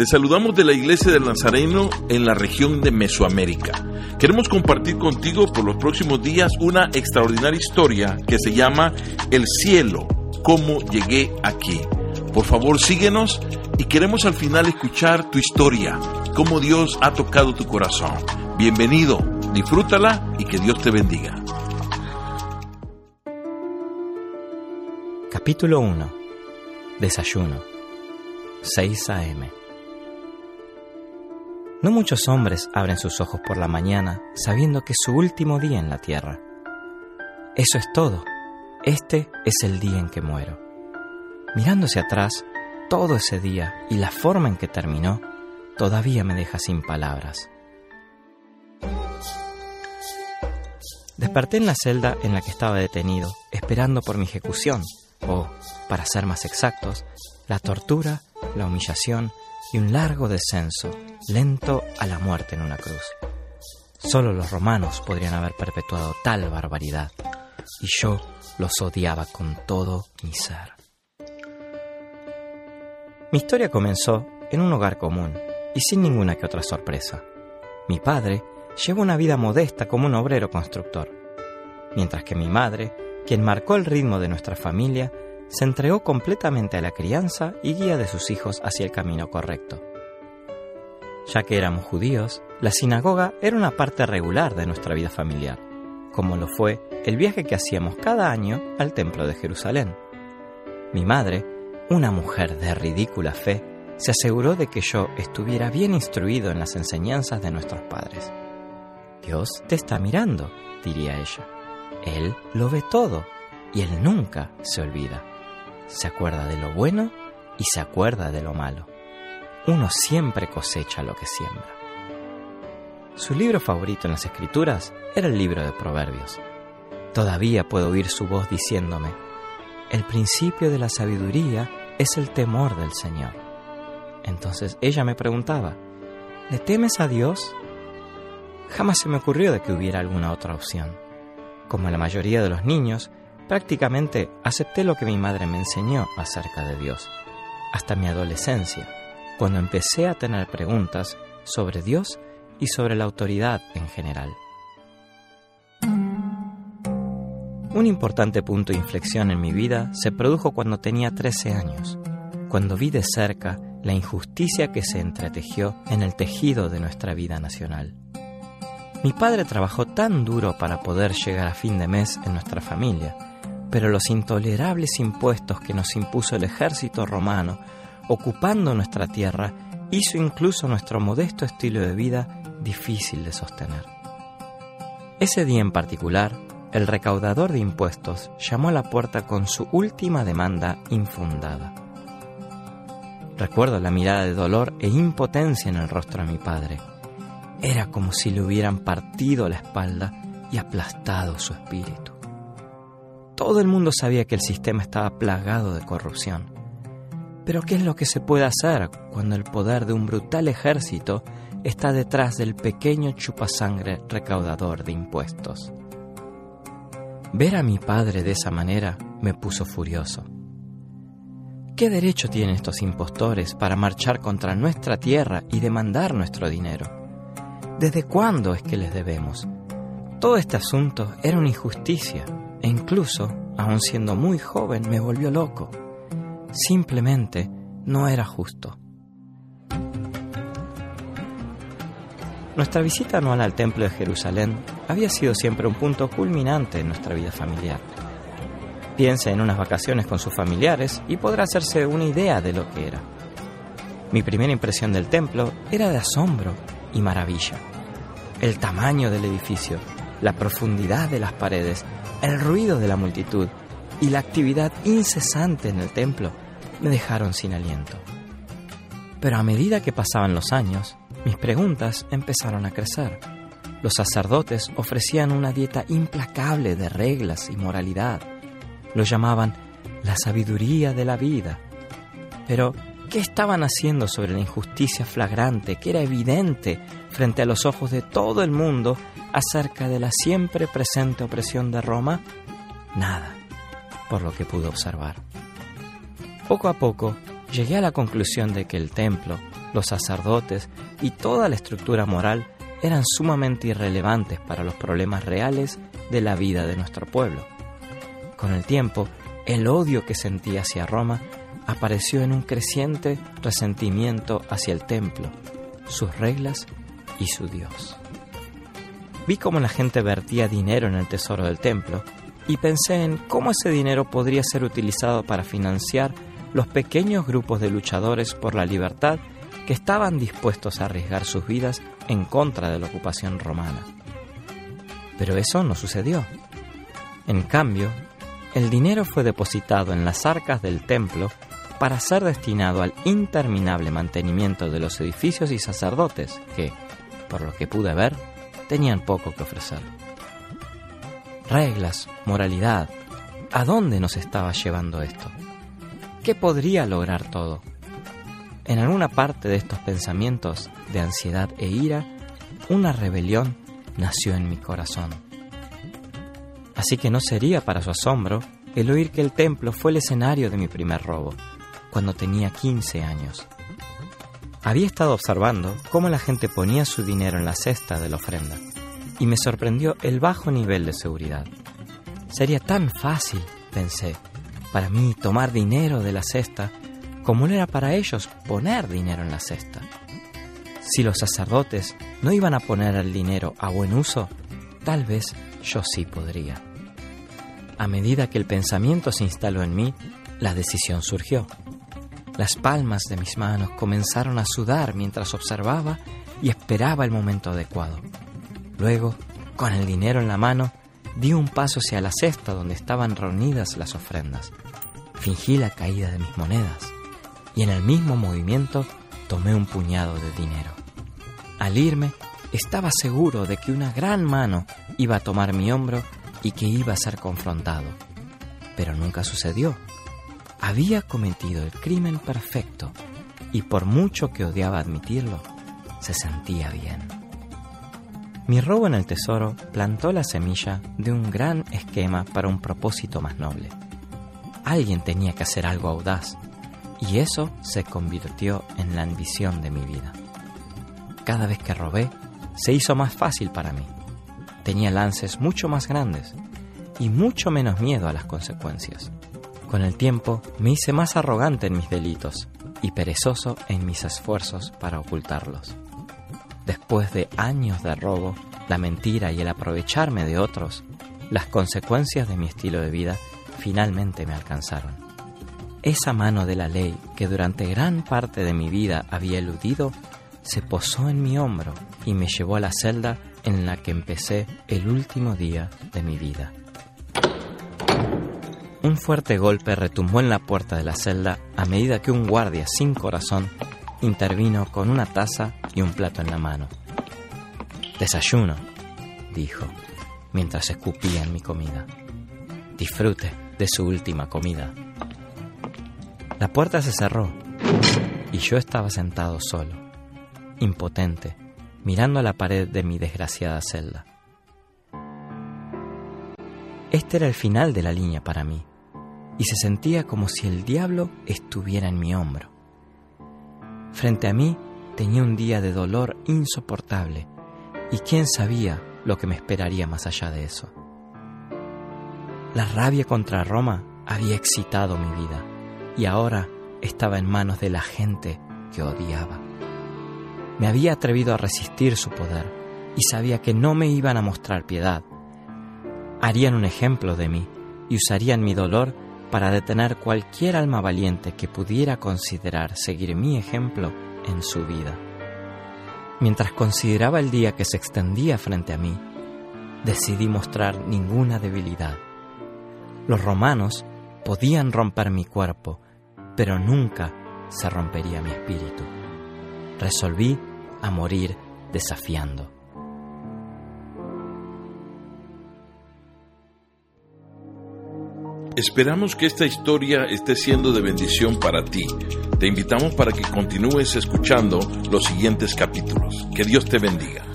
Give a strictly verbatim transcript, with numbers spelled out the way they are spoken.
Te saludamos de la Iglesia del Nazareno en la región de Mesoamérica. Queremos compartir contigo por los próximos días una extraordinaria historia que se llama El cielo, cómo llegué aquí. Por favor, síguenos y queremos al final escuchar tu historia, cómo Dios ha tocado tu corazón. Bienvenido, disfrútala y que Dios te bendiga. Capítulo uno. Desayuno. seis a eme No muchos hombres abren sus ojos por la mañana sabiendo que es su último día en la tierra. Eso es todo. Este es el día en que muero. Mirando hacia atrás, todo ese día y la forma en que terminó, todavía me deja sin palabras. Desperté en la celda en la que estaba detenido, esperando por mi ejecución, o, para ser más exactos, la tortura, la humillación y un largo descenso, lento a la muerte en una cruz. Solo los romanos podrían haber perpetuado tal barbaridad, y yo los odiaba con todo mi ser. Mi historia comenzó en un hogar común, y sin ninguna que otra sorpresa. Mi padre llevó una vida modesta como un obrero constructor, mientras que mi madre, quien marcó el ritmo de nuestra familia, se entregó completamente a la crianza y guía de sus hijos hacia el camino correcto. Ya que éramos judíos, la sinagoga era una parte regular de nuestra vida familiar, como lo fue el viaje que hacíamos cada año al Templo de Jerusalén. Mi madre, una mujer de ridícula fe, se aseguró de que yo estuviera bien instruido en las enseñanzas de nuestros padres. Dios te está mirando, diría ella. Él lo ve todo y Él nunca se olvida. Se acuerda de lo bueno y se acuerda de lo malo. Uno siempre cosecha lo que siembra. Su libro favorito en las Escrituras era el libro de Proverbios. Todavía puedo oír su voz diciéndome: el principio de la sabiduría es el temor del Señor. Entonces ella me preguntaba: ¿le temes a Dios? Jamás se me ocurrió de que hubiera alguna otra opción. Como la mayoría de los niños, prácticamente acepté lo que mi madre me enseñó acerca de Dios, hasta mi adolescencia, cuando empecé a tener preguntas sobre Dios y sobre la autoridad en general. Un importante punto de inflexión en mi vida se produjo cuando tenía trece años, cuando vi de cerca la injusticia que se entretejió en el tejido de nuestra vida nacional. Mi padre trabajó tan duro para poder llegar a fin de mes en nuestra familia, pero los intolerables impuestos que nos impuso el ejército romano, ocupando nuestra tierra, hizo incluso nuestro modesto estilo de vida difícil de sostener. Ese día en particular, el recaudador de impuestos llamó a la puerta con su última demanda infundada. Recuerdo la mirada de dolor e impotencia en el rostro de mi padre. Era como si le hubieran partido la espalda y aplastado su espíritu. Todo el mundo sabía que el sistema estaba plagado de corrupción. Pero ¿qué es lo que se puede hacer cuando el poder de un brutal ejército está detrás del pequeño chupasangre recaudador de impuestos? Ver a mi padre de esa manera me puso furioso. ¿Qué derecho tienen estos impostores para marchar contra nuestra tierra y demandar nuestro dinero? ¿Desde cuándo es que les debemos? Todo este asunto era una injusticia e incluso, aun siendo muy joven, me volvió loco. Simplemente no era justo. Nuestra visita anual al Templo de Jerusalén había sido siempre un punto culminante en nuestra vida familiar. Piense en unas vacaciones con sus familiares y podrá hacerse una idea de lo que era. Mi primera impresión del templo era de asombro y maravilla. El tamaño del edificio, la profundidad de las paredes, el ruido de la multitud y la actividad incesante en el templo me dejaron sin aliento. Pero a medida que pasaban los años, mis preguntas empezaron a crecer. Los sacerdotes ofrecían una dieta implacable de reglas y moralidad. Lo llamaban la sabiduría de la vida. Pero, ¿qué estaban haciendo sobre la injusticia flagrante que era evidente frente a los ojos de todo el mundo acerca de la siempre presente opresión de Roma? Nada, por lo que pude observar. Poco a poco, llegué a la conclusión de que el templo, los sacerdotes y toda la estructura moral eran sumamente irrelevantes para los problemas reales de la vida de nuestro pueblo. Con el tiempo, el odio que sentía hacia Roma apareció en un creciente resentimiento hacia el templo, sus reglas y su Dios. Vi cómo la gente vertía dinero en el tesoro del templo y pensé en cómo ese dinero podría ser utilizado para financiar los pequeños grupos de luchadores por la libertad que estaban dispuestos a arriesgar sus vidas en contra de la ocupación romana. Pero eso no sucedió. En cambio, el dinero fue depositado en las arcas del templo para ser destinado al interminable mantenimiento de los edificios y sacerdotes que, por lo que pude ver, tenían poco que ofrecer. Reglas, moralidad, ¿a dónde nos estaba llevando esto? ¿Qué podría lograr todo? En alguna parte de estos pensamientos de ansiedad e ira, una rebelión nació en mi corazón. Así que no sería para su asombro el oír que el templo fue el escenario de mi primer robo, cuando tenía quince años. Había estado observando cómo la gente ponía su dinero en la cesta de la ofrenda, y me sorprendió el bajo nivel de seguridad. Sería tan fácil, pensé, para mí tomar dinero de la cesta como no era para ellos poner dinero en la cesta. Si los sacerdotes no iban a poner el dinero a buen uso, tal vez yo sí podría. A medida que el pensamiento se instaló en mí, la decisión surgió. Las palmas de mis manos comenzaron a sudar mientras observaba y esperaba el momento adecuado. Luego, con el dinero en la mano, di un paso hacia la cesta donde estaban reunidas las ofrendas. Fingí la caída de mis monedas y en el mismo movimiento tomé un puñado de dinero. Al irme, estaba seguro de que una gran mano iba a tomar mi hombro y que iba a ser confrontado. Pero nunca sucedió. Había cometido el crimen perfecto y por mucho que odiaba admitirlo, se sentía bien. Mi robo en el tesoro plantó la semilla de un gran esquema para un propósito más noble. Alguien tenía que hacer algo audaz, y eso se convirtió en la ambición de mi vida. Cada vez que robé, se hizo más fácil para mí. Tenía lances mucho más grandes y mucho menos miedo a las consecuencias. Con el tiempo, me hice más arrogante en mis delitos y perezoso en mis esfuerzos para ocultarlos. Después de años de robo, la mentira y el aprovecharme de otros, las consecuencias de mi estilo de vida finalmente me alcanzaron. Esa mano de la ley que durante gran parte de mi vida había eludido, se posó en mi hombro y me llevó a la celda en la que empecé el último día de mi vida. Un fuerte golpe retumbó en la puerta de la celda a medida que un guardia sin corazón intervino con una taza y un plato en la mano. «Desayuno», dijo, mientras escupía en mi comida. «Disfrute de su última comida». La puerta se cerró y yo estaba sentado solo, impotente, mirando a la pared de mi desgraciada celda. Este era el final de la línea para mí, y se sentía como si el diablo estuviera en mi hombro. Frente a mí tenía un día de dolor insoportable, y quién sabía lo que me esperaría más allá de eso. La rabia contra Roma había excitado mi vida, y ahora estaba en manos de la gente que odiaba. Me había atrevido a resistir su poder, y sabía que no me iban a mostrar piedad. Harían un ejemplo de mí, y usarían mi dolor para detener cualquier alma valiente que pudiera considerar seguir mi ejemplo en su vida. Mientras consideraba el día que se extendía frente a mí, decidí mostrar ninguna debilidad. Los romanos podían romper mi cuerpo, pero nunca se rompería mi espíritu. Resolví a morir desafiando. Esperamos que esta historia esté siendo de bendición para ti. Te invitamos para que continúes escuchando los siguientes capítulos. Que Dios te bendiga.